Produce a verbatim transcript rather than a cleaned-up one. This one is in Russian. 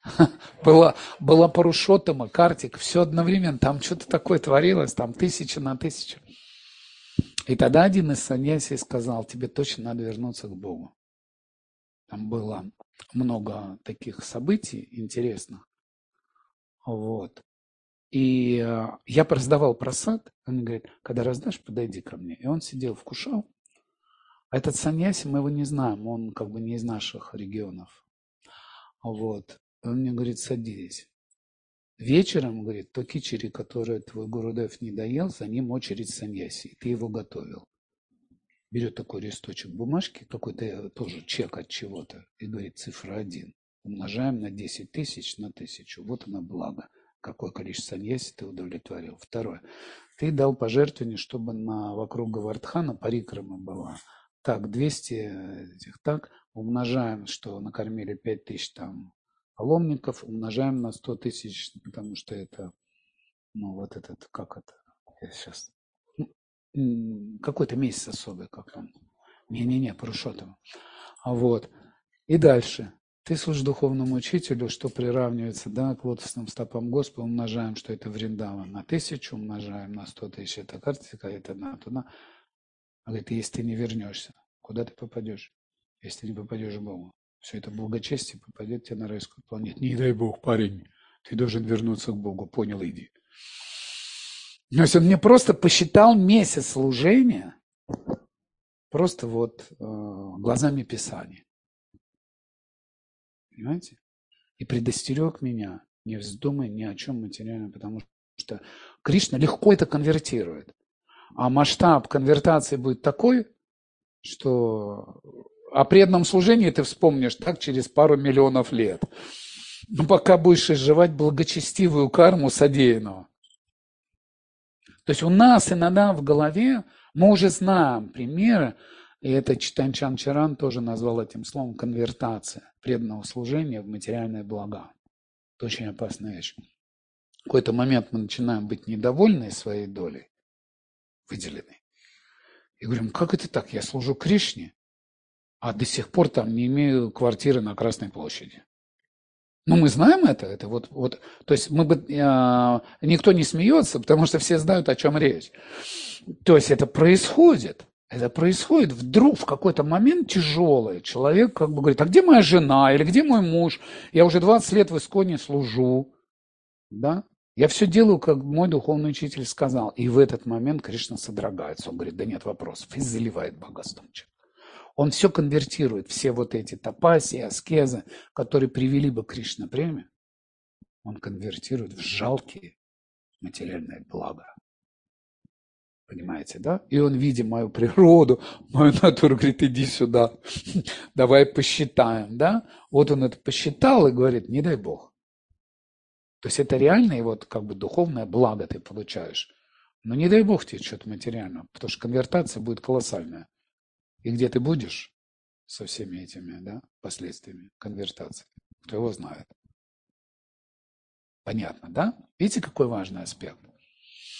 Была, была Парушоттама, Картик, все одновременно, там что-то такое творилось, там тысяча на тысячу. И тогда один из саньяси сказал, тебе точно надо вернуться к Богу. Там было много таких событий интересных. Вот. И э, я раздавал просад, он мне говорит, когда раздашь, подойди ко мне. И он сидел, вкушал. А этот саньяси, мы его не знаем, он как бы не из наших регионов. Вот. Он мне говорит, садись. Вечером, говорит, то кичери, которое твой Гурудев не доел, за ним очередь саньяси. Ты его готовил. Берет такой листочек бумажки, какой-то тоже чек от чего-то, и говорит, цифра один. Умножаем на десять тысяч на тысячу. Вот она благо. Какое количество саньяси ты удовлетворил. Второе. Ты дал пожертвование, чтобы на, вокруг Гавардхана парикрама была. Так, двести этих, так, умножаем, что накормили пять тысяч там паломников, умножаем на сто тысяч, потому что это, ну, вот этот, как это, я сейчас, какой-то месяц особый, как он. Не-не-не, Парушоттама. А вот. И дальше. Ты служишь духовному учителю, что приравнивается, да, к лотосным стопам Господа, умножаем, что это Вриндава, на тысячу, умножаем на сто тысяч, это Картика, это на туда. А говорит, если ты не вернешься, куда ты попадешь? Если ты не попадешь к Богу. Все это благочестие попадет тебе на райскую планету. Не дай Бог, парень, ты должен вернуться к Богу. Понял, иди. То есть он мне просто посчитал месяц служения, просто вот э, глазами Писания. Понимаете? И предостерег меня, не вздумай ни о чем материальном, потому что Кришна легко это конвертирует. А масштаб конвертации будет такой, что о преданном служении ты вспомнишь так через пару миллионов лет. Но пока будешь изживать благочестивую карму содеянного. То есть у нас иногда в голове, мы уже знаем примеры, и это Читанчан Чаран тоже назвал этим словом конвертация преданного служения в материальное благо. Это очень опасная вещь. В какой-то момент мы начинаем быть недовольны своей долей, выделенной. И говорим, как это так? Я служу Кришне, а до сих пор там не имею квартиры на Красной площади. Ну, мы знаем это, это вот, вот, то есть мы бы, э, никто не смеется, потому что все знают, о чем речь. То есть это происходит, это происходит вдруг в какой-то момент тяжелый. Человек как бы говорит, а где моя жена или где мой муж? Я уже двадцать лет в Исконе служу, да? Я все делаю, как мой духовный учитель сказал. И в этот момент Кришна содрогается. Он говорит, да нет вопросов, и заливает богатством человека. Он все конвертирует, все вот эти тапаси, аскезы, которые привели бы к Кришна премию, он конвертирует в жалкие материальные блага. Понимаете, да? И он, видя мою природу, мою натуру, говорит, иди сюда, давай посчитаем, да? Вот он это посчитал и говорит, не дай Бог. То есть это реальное вот как бы духовное благо ты получаешь. Но не дай Бог тебе что-то материальное, потому что конвертация будет колоссальная. И где ты будешь со всеми этими, да, последствиями конвертации? Кто его знает? Понятно, да? Видите, какой важный аспект?